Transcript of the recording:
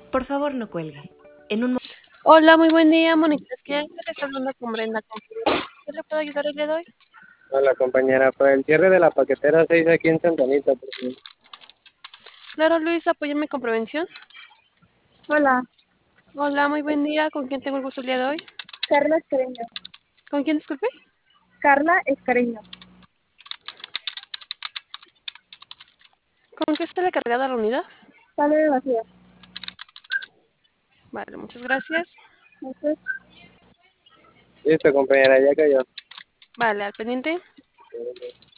Por favor, no cuelgue. En un Hola, muy buen día, Mónica. Es que les hablando con Brenda. ¿Qué le puedo ayudar el día de hoy? Hola compañera, pues el cierre de la paquetera 6 aquí en Santanita, por favor. Claro, Luis, apóyame con prevención. Hola, Hola, muy buen día. ¿Con quién tengo el gusto el día de hoy? Carla Escareño. ¿Con quién, disculpe? Carla Escareño. ¿Con qué está la cargada la unidad? Sale vacía. Vale, muchas gracias. Entonces, Listo compañera, ya cayó. Vale, al pendiente.